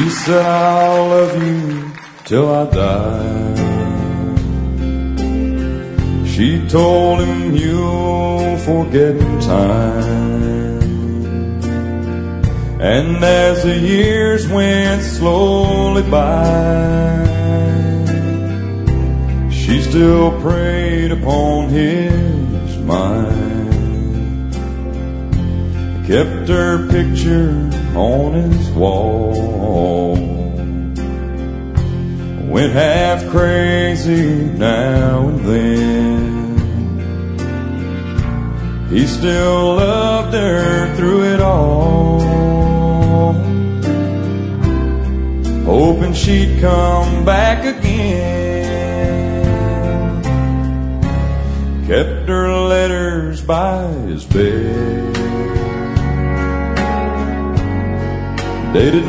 He said, I'll love you till I die. She told him, you'll forget in time. And as the years went slowly by, she still preyed upon his mind. Kept her picture on his wall. Went half crazy now and then. He still loved her through it all, hoping she'd come back again. Kept her letters by his bed, dated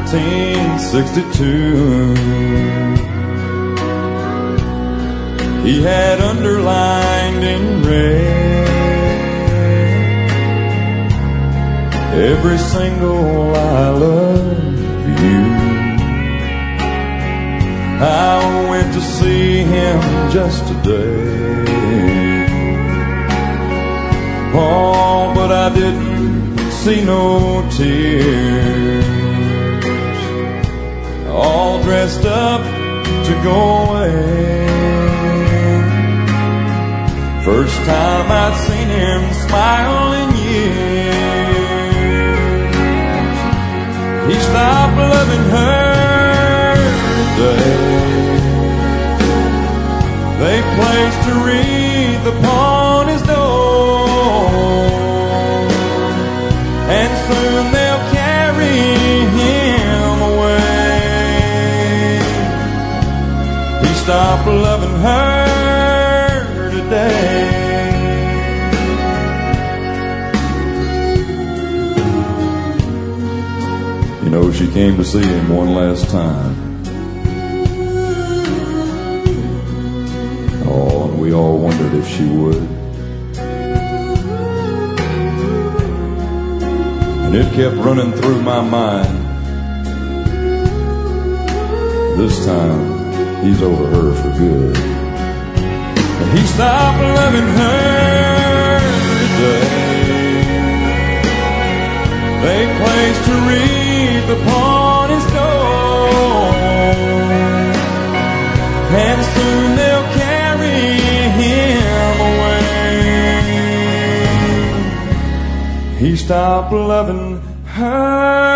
1962. He had underlined in red every single I love you. I went to see him just today. Oh, but I didn't see no tears. All dressed up to go away. First time I'd seen him smile in years. He stopped loving her today. They placed a wreath upon his door, and soon they'll carry him away. He stopped loving her today. You know, she came to see him one last time. Oh, and we all wondered if she would. And it kept running through my mind. This time, he's over her for good. And he stopped loving her today. They placed a wreath upon his door, and soon they'll carry him away. He stopped loving her